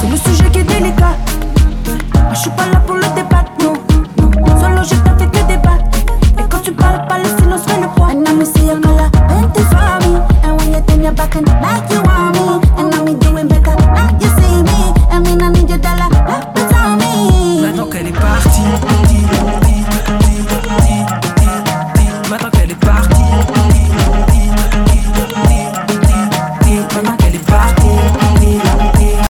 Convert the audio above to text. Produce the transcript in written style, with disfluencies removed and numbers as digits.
C'est le sujet qui est délicat. Moi je suis pas là pour le débat, non, non. Solo je t'ai fait que débattre. Et quand tu parles pas